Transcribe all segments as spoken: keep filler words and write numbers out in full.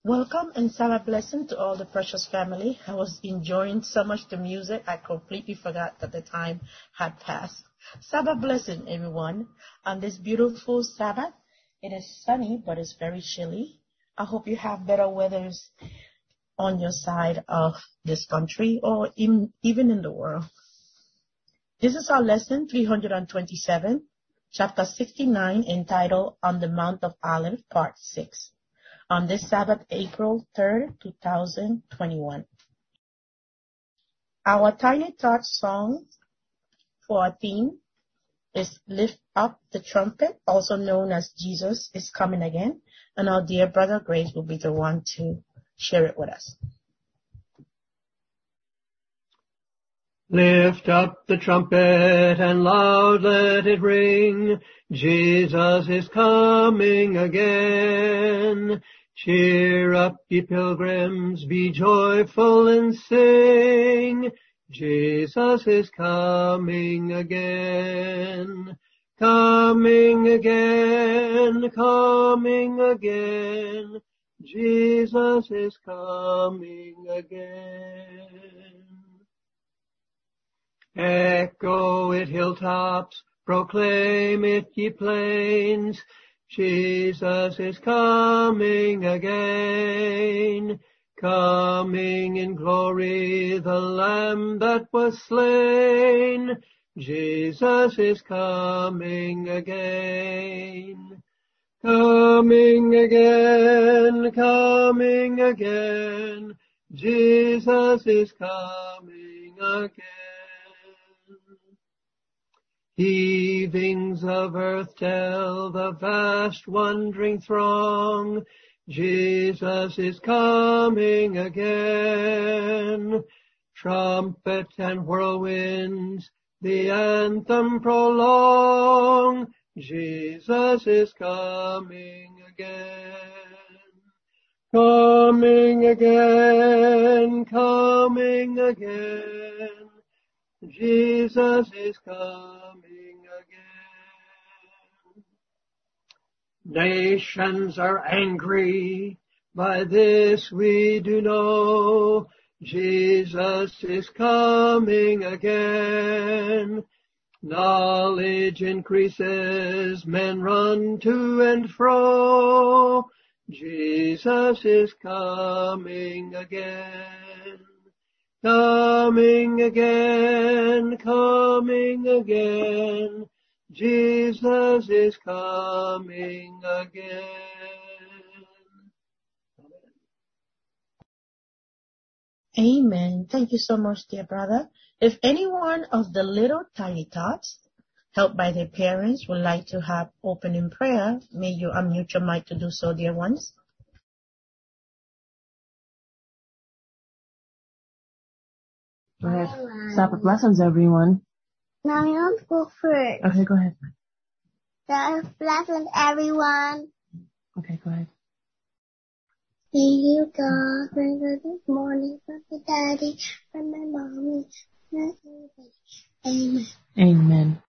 Welcome and Sabbath blessing to all the precious family. I was enjoying so much the music, I completely forgot that the time had passed. Sabbath blessing, everyone. On this beautiful Sabbath, it is sunny, but it's very chilly. I hope you have better weathers on your side of this country or in, even in the world. This is our lesson three hundred twenty-seven, chapter sixty-nine, entitled On the Mount of Olives, part six. On this Sabbath, April third, two thousand twenty-one. Our Tiny Touch song for our theme is Lift Up the Trumpet, also known as Jesus is Coming Again, and our dear brother Grace will be the one to share it with us. Lift up the trumpet and loud let it ring, Jesus is coming again. Cheer up, ye pilgrims, be joyful and sing, Jesus is coming again. Coming again, coming again, Jesus is coming again. Echo it, hilltops, proclaim it, ye plains, Jesus is coming again. Coming in glory, the Lamb that was slain, Jesus is coming again. Coming again, coming again, Jesus is coming again. Heavings of earth tell the vast wondering throng, Jesus is coming again. Trumpet and whirlwinds the anthem prolong, Jesus is coming again. Coming again, coming again, Jesus is coming again. Nations are angry, by this we do know, Jesus is coming again. Knowledge increases, men run to and fro, Jesus is coming again. Coming again, coming again, Jesus is coming again. Amen. Thank you so much, dear brother. If anyone of the little tiny tots, helped by their parents, would like to have opening prayer, may you unmute your mic to do so, dear ones. Go ahead. Sabbath blessings, everyone. Now you want to go first. Okay, go ahead. Sabbath blessings, everyone. Okay, go ahead. Thank you, God, for this morning, for the daddy, for my mommy, for everybody. Amen. Amen.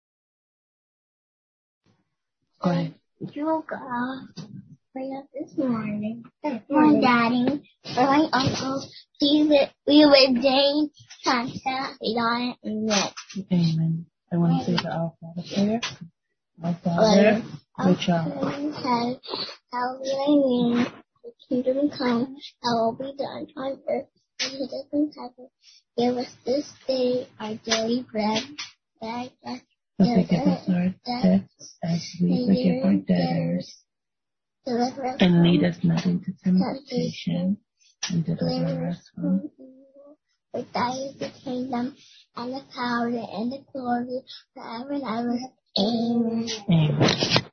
Go ahead. Thank you, God, for this morning, for my daddy, for my uncle, Steve, we were Jane, Santa, Eli, and Nick. Amen. I want to say the Our Father prayer. Our Father, which art in heaven, hallowed be thy name. The kingdom come, thy will be done on earth as it is in heaven. Give us this day our daily bread. Forgive us our debts as we forgive our debtors. And lead us not into temptation, and deliver us from evil. For thine is the kingdom, and the power, and the glory, forever and ever. Amen. Amen.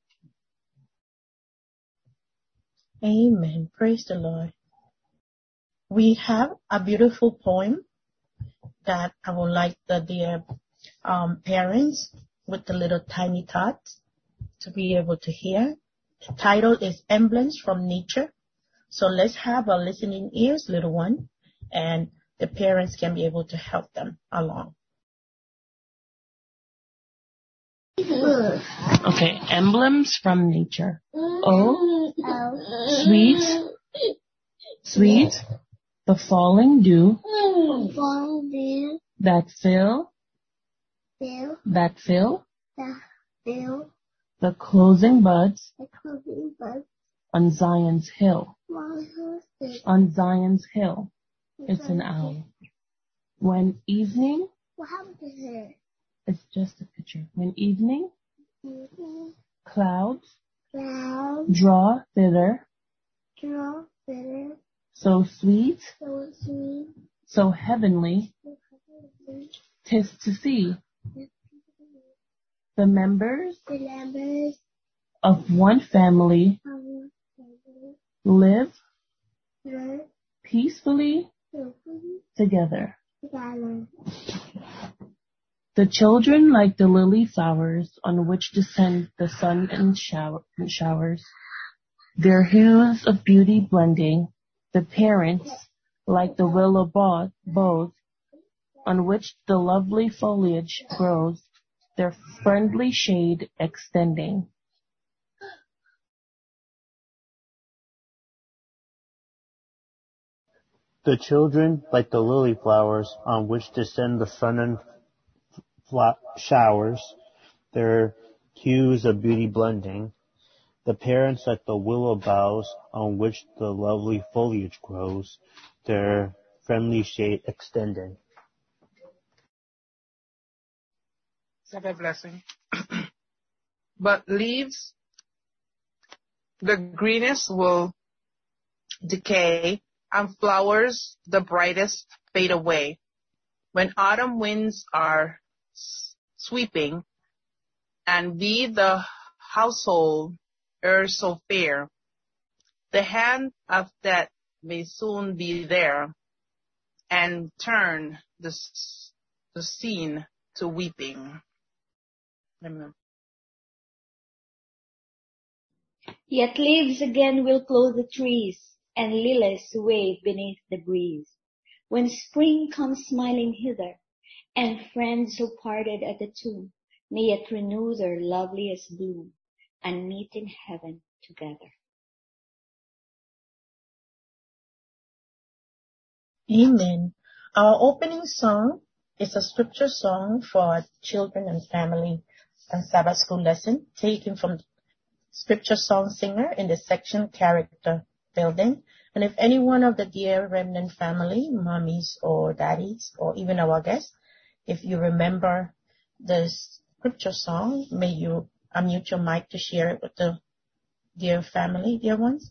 Amen. Praise the Lord. We have a beautiful poem that I would like the dear um, parents with the little tiny tots to be able to hear. The title is Emblems from Nature. So let's have our listening ears, little one, and the parents can be able to help them along. Okay, emblems from nature. Oh, sweet sweet, the falling dew, falling dew, that fill, fill, that fill, the fill, the closing buds the closing buds, on Zion's hill, on Zion's on Zion's hill. It's an owl. When evening, what happened to her? it's just a picture. When evening, Mm-hmm. clouds Clouds draw thither, draw bitter, so sweet, so sweet, so heavenly, so heavenly, 'tis to see the members the members of one family of the family live live peacefully peacefully together. together. The children like the lily flowers on which descend the sun and shower, and showers, their hues of beauty blending. The parents like the willow bough- boughs on which the lovely foliage grows, their friendly shade extending. The children like the lily flowers on which descend the sun and fla- showers, their hues of beauty blending. The parents like the willow boughs on which the lovely foliage grows, their friendly shade extending. Sabbath blessing. But leaves, the greenest will decay, and flowers, the brightest, fade away. When autumn winds are sweeping, and be the household e'er so fair, the hand of death may soon be there, and turn the, the scene to weeping. Amen. Yet leaves again will clothe the trees, and lilies wave beneath the breeze. When spring comes smiling hither, and friends who parted at the tomb may yet renew their loveliest bloom, and meet in heaven together. Amen. Our opening song is a scripture song for our children and family and Sabbath school lesson taken from Scripture Song Singer in the section Character Building. And if any one of the dear remnant family, mommies or daddies, or even our guests, if you remember the scripture song, may you unmute your mic to share it with the dear family, dear ones.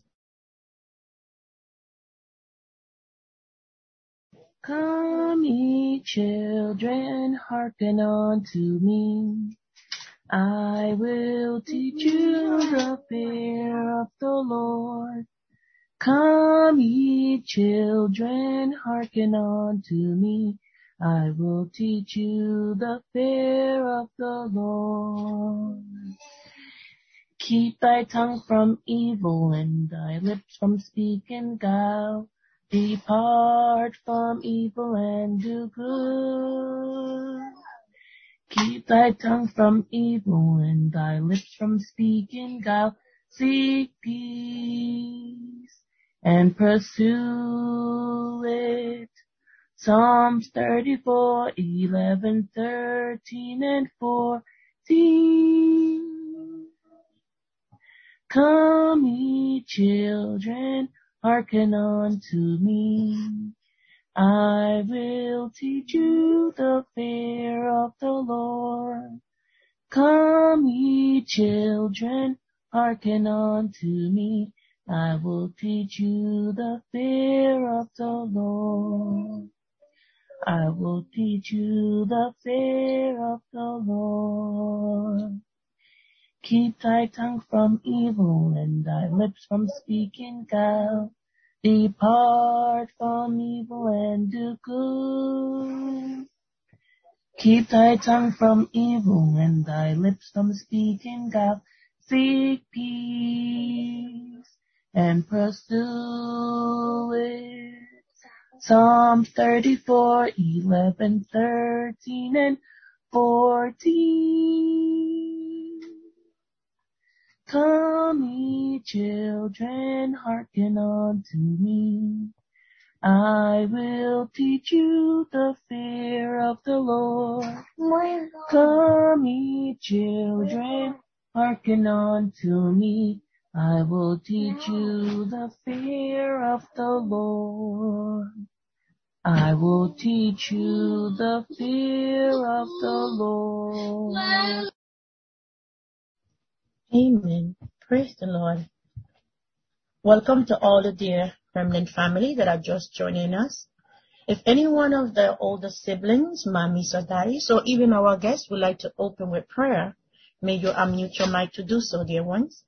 Come ye children, hearken unto me. I will teach you the fear of the Lord. Come ye children, hearken unto me. I will teach you the fear of the Lord. Keep thy tongue from evil and thy lips from speaking guile. Depart from evil and do good. Keep thy tongue from evil and thy lips from speaking guile. Seek peace and pursue it. Psalms thirty-four, eleven, thirteen, and fourteen. Come ye children, hearken unto me. I will teach you the fear of the Lord. Come ye children, hearken unto me. I will teach you the fear of the Lord. I will teach you the fear of the Lord. Keep thy tongue from evil and thy lips from speaking guile. Depart from evil and do good. Keep thy tongue from evil and thy lips from speaking guile. Seek peace and pursue it. Psalms thirty-four, eleven, thirteen, and fourteen. Come, ye children, hearken unto me. I will teach you the fear of the Lord. Come, ye children, hearken unto me. I will teach you the fear of the Lord. I will teach you the fear of the Lord. Amen. Praise the Lord. Welcome to all the dear Remnant family that are just joining us. If any one of the older siblings, mommies or daddies, or even our guests would like to open with prayer, may you unmute your mic to do so, dear ones.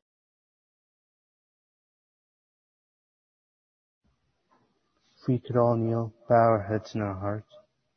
If we could all kneel, bow our heads and our hearts.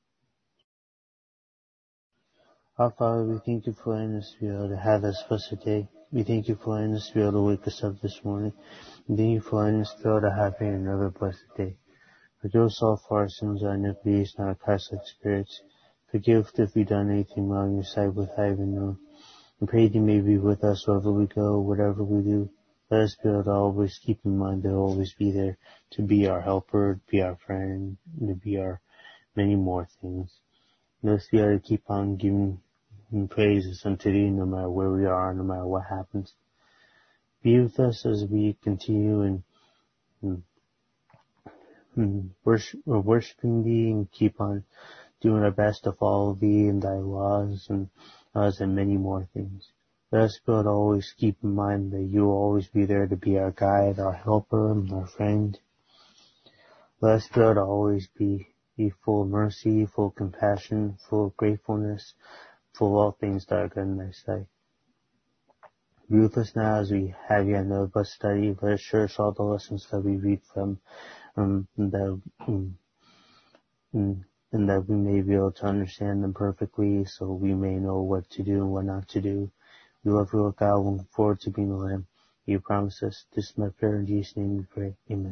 Our Father, we thank you for letting us be able to have this blessed day. We thank you for letting us be able to wake us up this morning. We thank you for letting us be able to have another blessed day. Forgive us all for our sins, our iniquities, and our Christ-like spirits. Forgive if we've done anything wrong in your sight without even knowing. We pray that you may be with us wherever we go, whatever we do. Let us be able to always keep in mind that you'll always be there to be our helper, to be our friend, and to be our many more things. Let us be able to keep on giving praises unto thee no matter where we are, no matter what happens. Be with us as we continue in, in, in worship, worshiping thee and keep on doing our best to follow thee and thy laws and us and many more things. Let us be able to always keep in mind that you will always be there to be our guide, our helper, and our friend. Let us be able to always be, be full of mercy, full of compassion, full of gratefulness, full of all things that are good in thy sight. Be with us now as we have yet another blessed study. Let us cherish all the lessons that we read from, um, and that, um, and, and that we may be able to understand them perfectly, so we may know what to do and what not to do. We love you, Lord God. We look forward to being the Lamb. You promise us. This is my prayer in Jesus' name we pray. Amen.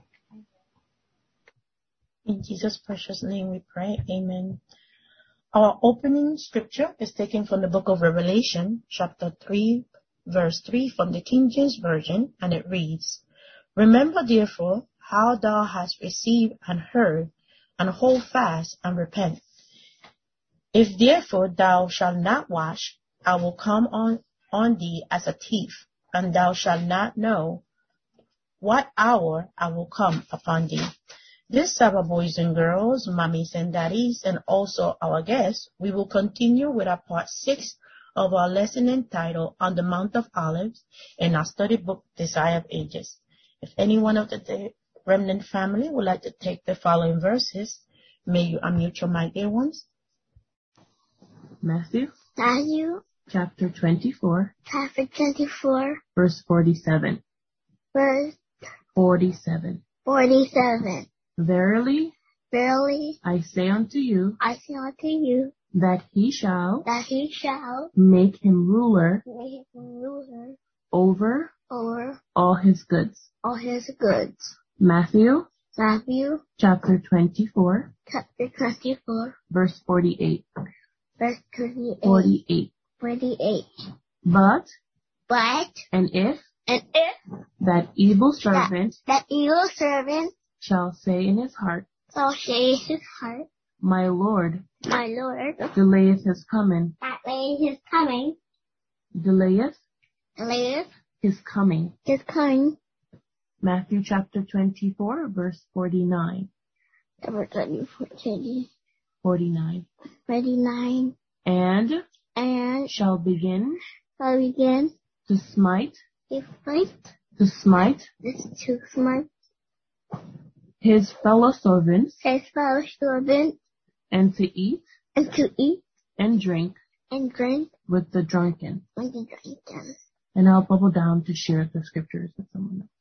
In Jesus' precious name we pray. Amen. Our opening scripture is taken from the book of Revelation, chapter three, verse three from the King James Version, and it reads, Remember therefore how thou hast received and heard, and hold fast and repent. If therefore thou shalt not wash, I will come on, on thee as a thief, and thou shalt not know what hour I will come upon thee. This Sabbath, boys and girls, mommies and daddies, and also our guests, we will continue with our part six of our lesson entitled On the Mount of Olives in our study book, Desire of Ages. If any one of the Remnant family would like to take the following verses, may you unmute your mic, dear ones. Matthew, Matthew, chapter twenty-four, chapter twenty-four, verse forty-seven. verse forty-seven. forty-seven. Verily, Verily, I say unto you, I say unto you, that he shall that he shall make him ruler make him ruler over over all his goods. all his goods. Matthew, Matthew, chapter twenty-four, chapter twenty-four, verse forty-eight. verse twenty-eight. forty-eight. forty-eight. But, But, and if and if that evil servant that evil servant shall say in his heart, shall say in his heart, My Lord My Lord, delayeth his coming, that way his coming, delayeth delayeth his coming. his coming. Matthew chapter twenty-four, verse forty-nine. Chapter twenty-four, forty-nine. forty-nine. And And shall begin shall begin to smite, to fight, to smite this to smite his fellow servants, his fellow servant, and to eat and to eat and drink and drink with the drunken. with the drunken. And I'll bubble down to share the scriptures with someone else.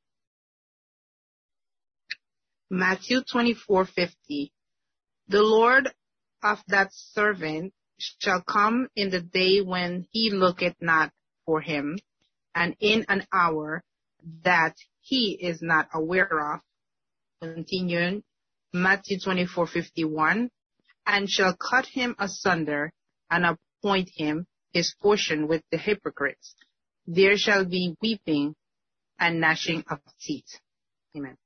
Matthew twenty-four fifty. The Lord of that servant shall come in the day when he looketh not for him, and in an hour that he is not aware of. Continuing, Matthew twenty-four fifty-one, and shall cut him asunder, and appoint him his portion with the hypocrites. there shall be weeping and gnashing of teeth. Amen.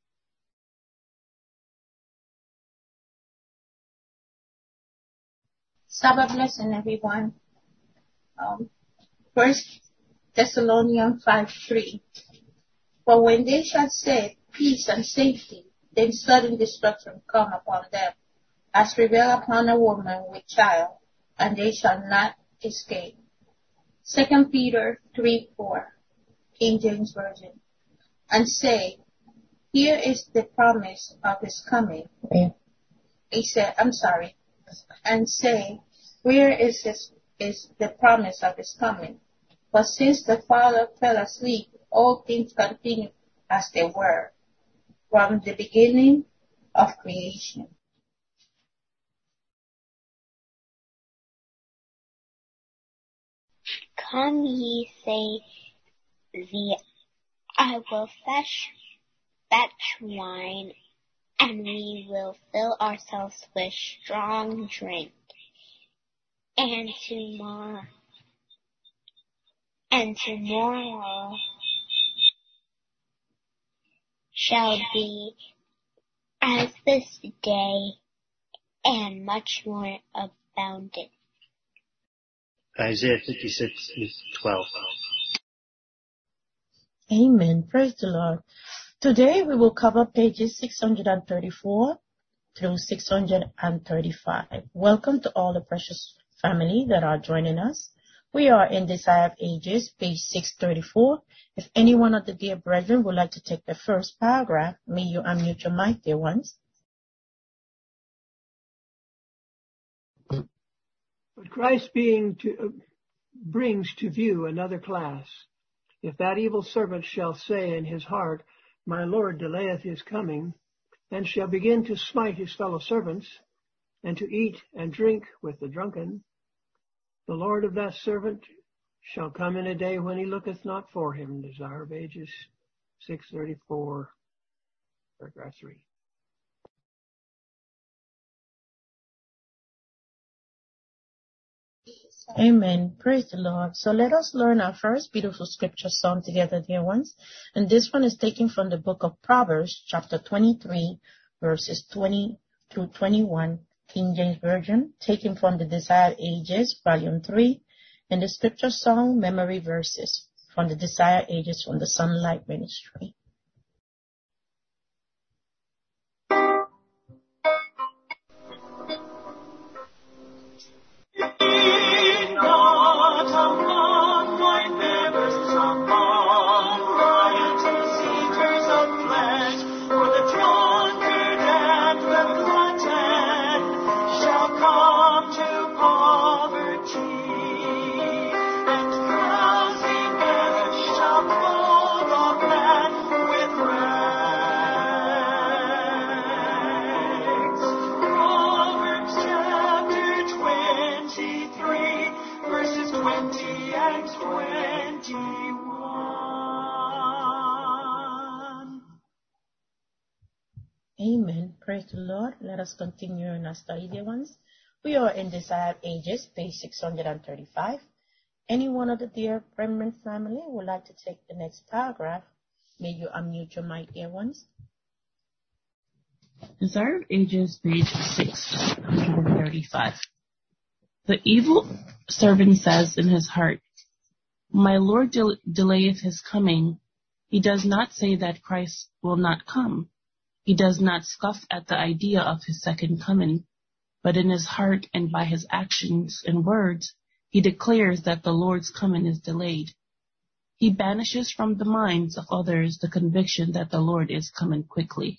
Sabbath blessing, everyone. Um, First Thessalonians five three. For when they shall say peace and safety, then sudden destruction come upon them, as prevail upon a woman with child, and they shall not escape. Second Peter three four, King James Version. And say, here is the promise of his coming. Yeah. He said, I'm sorry. And say, where is his, is the promise of his coming? For since the Father fell asleep, all things continue as they were from the beginning of creation. Come ye, say the, I will fetch, fetch wine, and we will fill ourselves with strong drink. And tomorrow, and tomorrow shall be as this day, and much more abundant. Isaiah fifty-six twelve. Amen. Praise the Lord. Today we will cover pages six hundred thirty-four through six hundred thirty-five. Welcome to all the precious family that are joining us. We are in Desire of Ages, page six thirty-four. If any one of the dear brethren would like to take the first paragraph, may you unmute your mic, dear ones. But Christ being to, uh, brings to view another class. If that evil servant shall say in his heart, my Lord delayeth his coming, and shall begin to smite his fellow servants, and to eat and drink with the drunken, the Lord of that servant shall come in a day when he looketh not for him. Desire of Ages, six thirty-four, paragraph three. Amen. Praise the Lord. So let us learn our first beautiful scripture song together, dear ones. And this one is taken from the book of Proverbs, chapter twenty-three, verses twenty through twenty-one, King James Version, taken from the Desire Ages, volume three, and the scripture song memory verses from the Desire Ages from the Sunlight Ministry. Amen. Praise the Lord. Let us continue in our study, dear ones. We are in Desire of Ages, page six hundred thirty-five. Any one of the dear Remnant family would like to take the next paragraph? May you unmute your mic, dear ones. Desire of Ages, page six hundred thirty-five. The evil servant says in his heart, my Lord del- delayeth his coming. He does not say that Christ will not come. He does not scoff at the idea of his second coming, but in his heart and by his actions and words, he declares that the Lord's coming is delayed. He banishes from the minds of others the conviction that the Lord is coming quickly.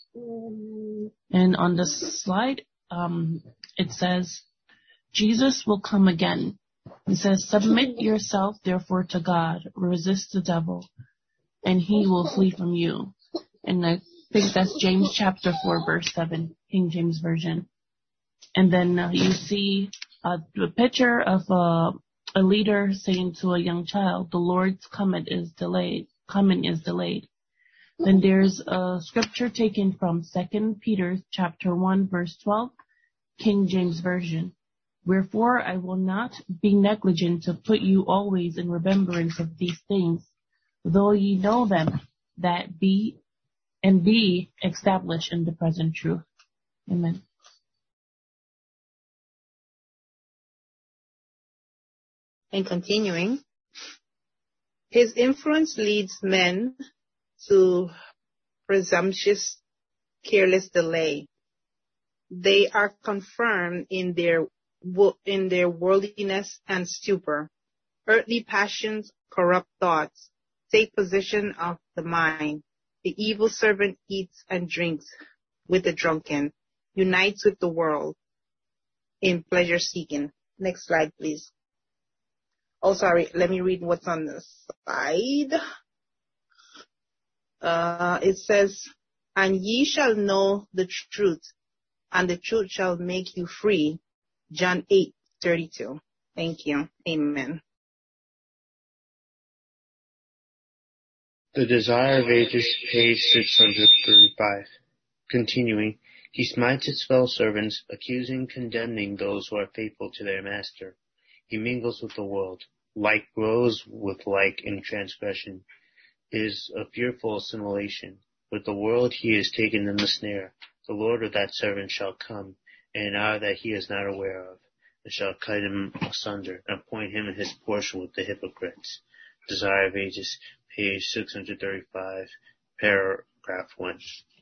And on the slide, um, it says, Jesus will come again. It says, submit yourself therefore to God, resist the devil, and he will flee from you. And I think that's James chapter four, verse seven, King James Version. And then uh, you see uh, a picture of uh, a leader saying to a young child, the Lord's coming is delayed. Coming is delayed. Then there's a scripture taken from Second Peter chapter one, verse twelve, King James Version. Wherefore I will not be negligent to put you always in remembrance of these things, though ye know them, that be and be established in the present truth. Amen. And continuing, his influence leads men to presumptuous, careless delay. They are confirmed in their in their worldliness and stupor. Earthly passions, corrupt thoughts, take possession of the mind. The evil servant eats and drinks with the drunken, unites with the world in pleasure seeking. Next slide, please. Oh, sorry. Let me read what's on the side. Uh, it says, and ye shall know the truth, and the truth shall make you free. John eight thirty-two. Thank you. Amen. The Desire of Ages, page six hundred thirty-five. Continuing, he smites his fellow servants, accusing, condemning those who are faithful to their master. He mingles with the world. Like grows with like in transgression. It is a fearful assimilation. With the world he is taken in the snare. The Lord of that servant shall come, in an hour that he is not aware of, and shall cut him asunder, and appoint him his portion with the hypocrites. Desire of Ages, page six hundred thirty-five, paragraph one.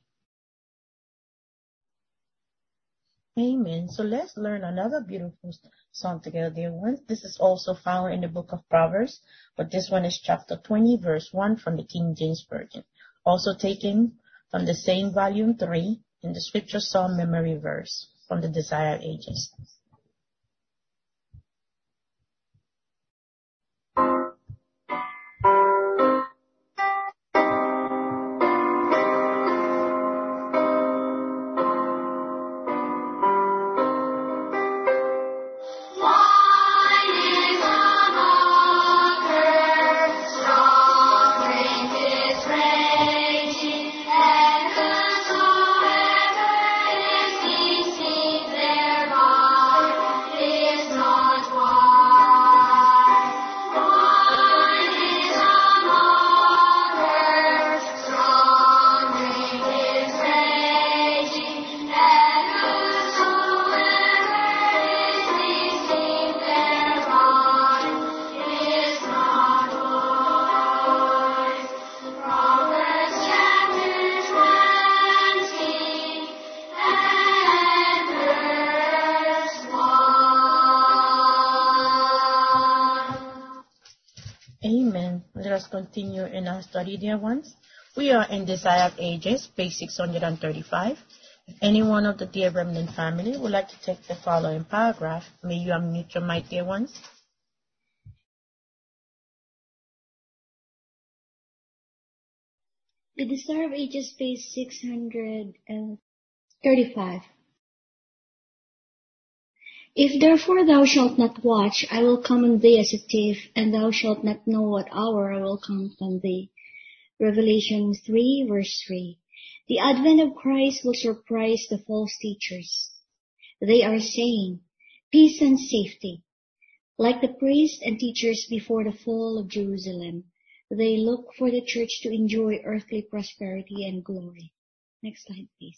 Amen. So let's learn another beautiful song together, dear ones. This is also found in the book of Proverbs, but this one is chapter twenty, verse one from the King James Version. Also taken from the same volume three in the Scripture Psalm Memory Verse from the Desire of Ages. Amen. Let us continue in our study, dear ones. We are in Desire of Ages, page six hundred thirty-five. If any one of the dear remnant family would like to take the following paragraph, may you unmute your mic, dear ones. The Desire of Ages, page six hundred thirty-five. If therefore thou shalt not watch, I will come on thee as a thief, and thou shalt not know what hour I will come upon thee. Revelation three, verse three. The advent of Christ will surprise the false teachers. They are saying, peace and safety. Like the priests and teachers before the fall of Jerusalem, they look for the church to enjoy earthly prosperity and glory. Next slide, please.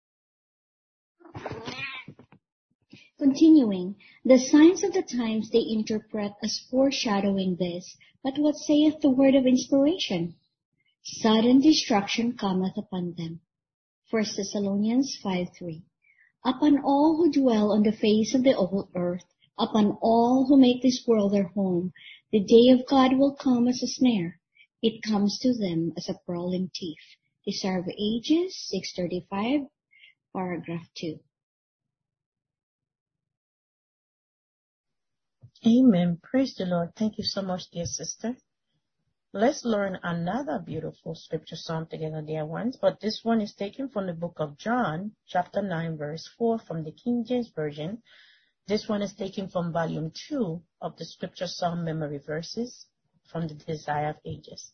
Continuing, the signs of the times they interpret as foreshadowing this, but what saith the word of inspiration? Sudden destruction cometh upon them. First Thessalonians five three. Upon all who dwell on the face of the whole earth, upon all who make this world their home, the day of God will come as a snare. It comes to them as a prowling thief. Desire of Ages, six thirty-five, paragraph two. Amen. Praise the Lord. Thank you so much, dear sister. Let's learn another beautiful scripture psalm together, dear ones. But this one is taken from the book of John, chapter nine, verse four from the King James Version. This one is taken from volume two of the Scripture Psalm Memory Verses from the Desire of Ages.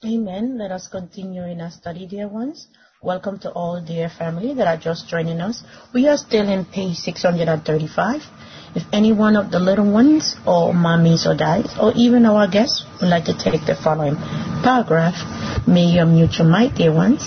Amen. Let us continue in our study, dear ones. Welcome to all dear family that are just joining us. We are still in page six hundred thirty-five. If any one of the little ones or mommies or dads or even our guests would like to take the following paragraph, may you unmute your mic, dear ones.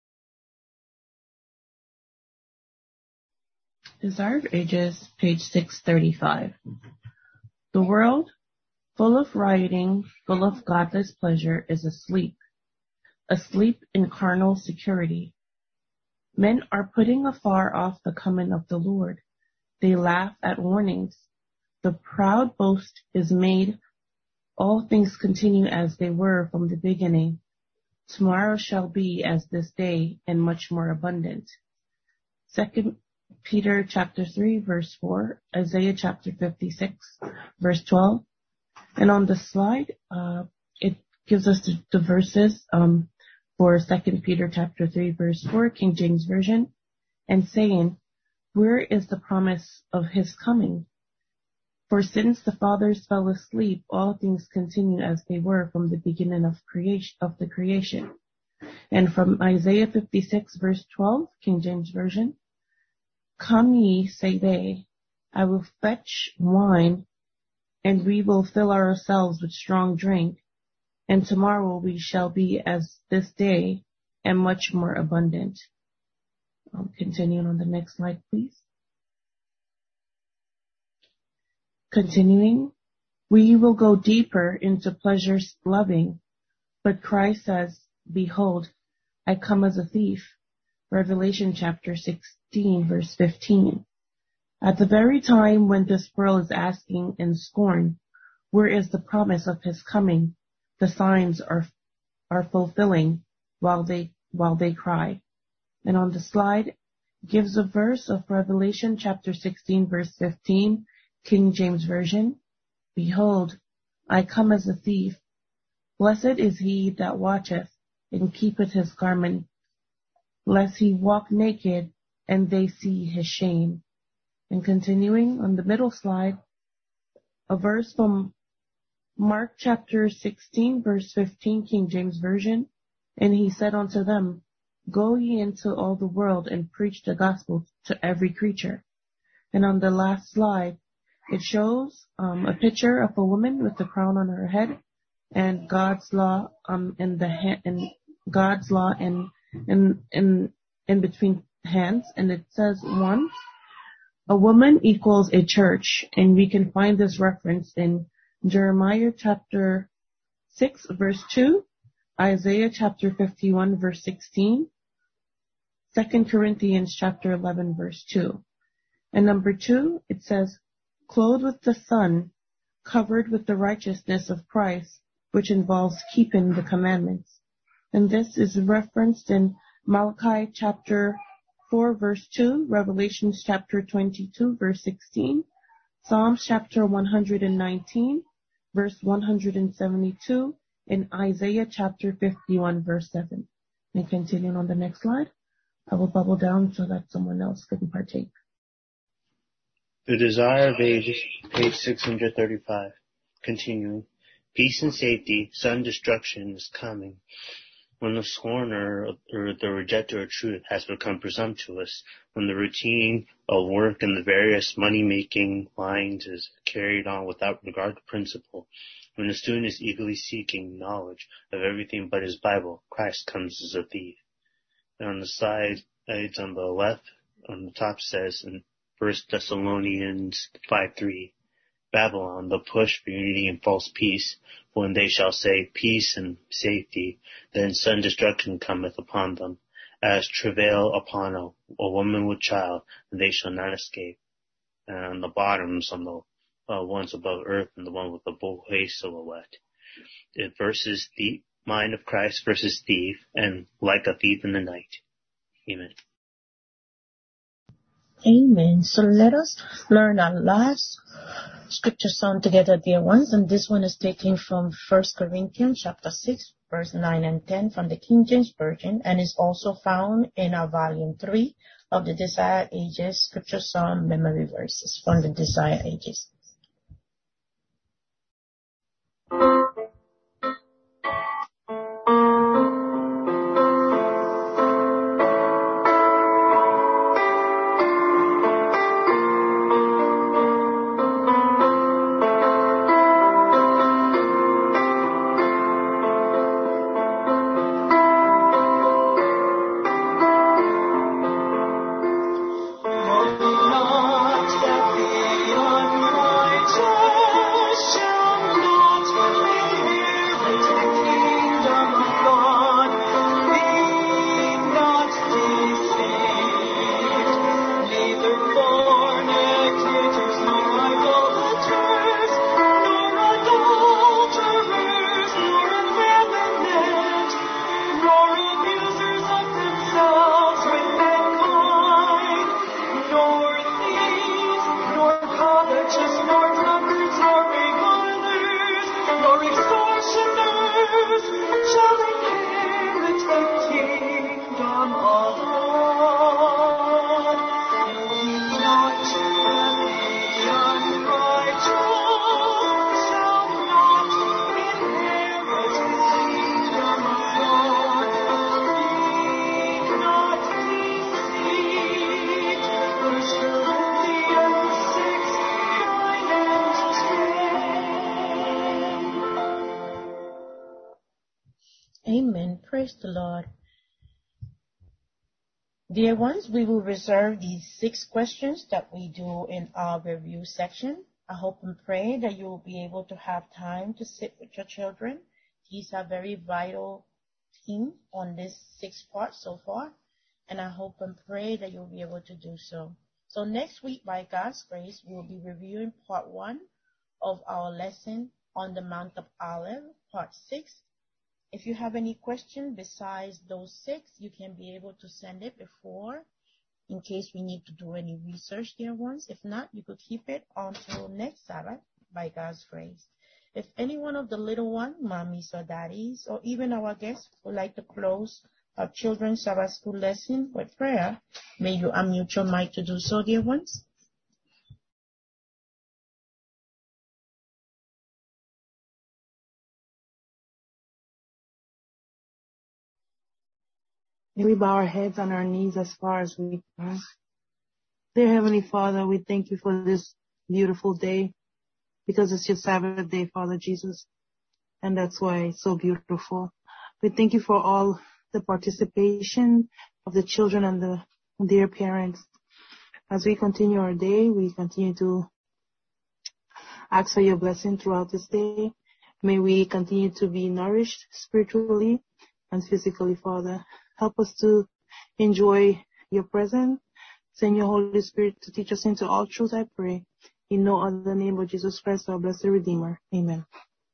Desire of Ages, page six thirty-five. The world, full of rioting, full of godless pleasure, is asleep, asleep in carnal security. Men are putting afar off the coming of the Lord. They laugh at warnings. The proud boast is made. All things continue as they were from the beginning. Tomorrow shall be as this day, and much more abundant. Second Peter chapter three, verse four, Isaiah chapter fifty-six, verse twelve. And on the slide, uh, it gives us the, the verses um, for Second Peter chapter three, verse four, King James Version, and saying, where is the promise of his coming? For since the fathers fell asleep, all things continue as they were from the beginning of creation of the creation. And from Isaiah fifty-six, verse twelve, King James Version, come ye, say they, I will fetch wine, and we will fill ourselves with strong drink, and tomorrow we shall be as this day, and much more abundant. Um, continuing on the next slide, please. Continuing, we will go deeper into pleasures loving, but Christ says, behold, I come as a thief. Revelation chapter sixteen, verse fifteen. At the very time when this world is asking in scorn, where is the promise of his coming? The signs are are fulfilling while they while they cry. And on the slide gives a verse of Revelation chapter sixteen, verse fifteen, King James Version. Behold, I come as a thief. Blessed is he that watcheth and keepeth his garment, lest he walk naked and they see his shame. And continuing on the middle slide, a verse from Mark chapter sixteen, verse fifteen, King James Version. And he said unto them, go ye into all the world and preach the gospel to every creature. And on the last slide, it shows um, a picture of a woman with a crown on her head and God's law um in the ha- in God's law in in in in between hands, and it says one. A woman equals a church, and we can find this reference in Jeremiah chapter six, verse two, Isaiah chapter fifty-one, verse sixteen, Second Corinthians chapter eleven, verse two. And number two, it says, clothed with the sun, covered with the righteousness of Christ, which involves keeping the commandments. And this is referenced in Malachi chapter four, verse two, Revelations chapter twenty-two, verse sixteen, Psalms chapter one hundred nineteen, verse one hundred seventy-two, and Isaiah chapter fifty-one, verse seven. And continuing on the next slide, I will bubble down so that someone else can partake. The Desire of Ages, page six hundred thirty-five. Continuing. Peace and safety, sudden destruction is coming. When the scorner or the rejecter of truth has become presumptuous, when the routine of work in the various money-making lines is carried on without regard to principle, when the student is eagerly seeking knowledge of everything but his Bible, Christ comes as a thief. And on the side, it's on the left, on the top says in First Thessalonians five three, Babylon, the push for unity and false peace, when they shall say peace and safety, then sudden destruction cometh upon them, as travail upon a, a woman with child, and they shall not escape. And on the bottoms, on the uh, ones above earth, and the one with the bullway silhouette, it versus the mind of Christ versus thief, and like a thief in the night. Amen. Amen. So let us learn our last scripture song together, dear ones. And this one is taken from First Corinthians chapter six, verse nine and ten from the King James Version, and is also found in our volume three of the Desire Ages Scripture Song Memory Verses from the Desire Ages. Amen. Praise the Lord. Dear ones, we will reserve these six questions that we do in our review section. I hope and pray that you will be able to have time to sit with your children. These are very vital themes on this six part so far, and I hope and pray that you'll be able to do so. So next week, by God's grace, we will be reviewing part one of our lesson on the Mount of Olives, part six. If you have any question besides those six, you can be able to send it before in case we need to do any research, dear ones. If not, you could keep it until next Sabbath by God's grace. If any one of the little ones, mommies or daddies, or even our guests would like to close our children's Sabbath school lesson with prayer, may you unmute your mic to do so, dear ones. May we bow our heads on our knees as far as we can. Dear Heavenly Father, we thank you for this beautiful day because it's your Sabbath day, Father Jesus, and that's why it's so beautiful. We thank you for all the participation of the children and the dear parents. As we continue our day, we continue to ask for your blessing throughout this day. May we continue to be nourished spiritually and physically, Father. Help us to enjoy your presence. Send your Holy Spirit to teach us into all truth, I pray. In no other name but Jesus Christ, our blessed Redeemer. Amen.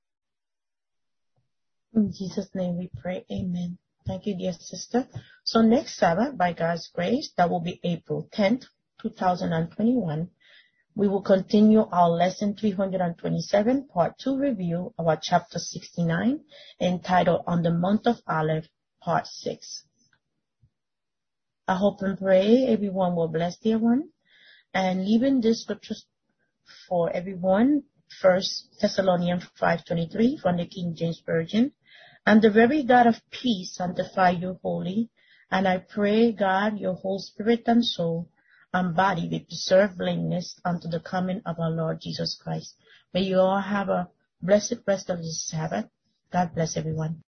In Jesus' name we pray. Amen. Thank you, dear sister. So next Sabbath, by God's grace, that will be April tenth, two thousand twenty-one, we will continue our lesson three hundred twenty-seven, part two review of our chapter sixty-nine, entitled On the Mount of Olives, part six. I hope and pray everyone will bless dear one. And leaving this scriptures for everyone, First Thessalonians five twenty-three from the King James Version. And the very God of peace sanctify you wholly. And I pray, God, your whole spirit and soul and body be preserved blameless unto the coming of our Lord Jesus Christ. May you all have a blessed rest of this Sabbath. God bless everyone.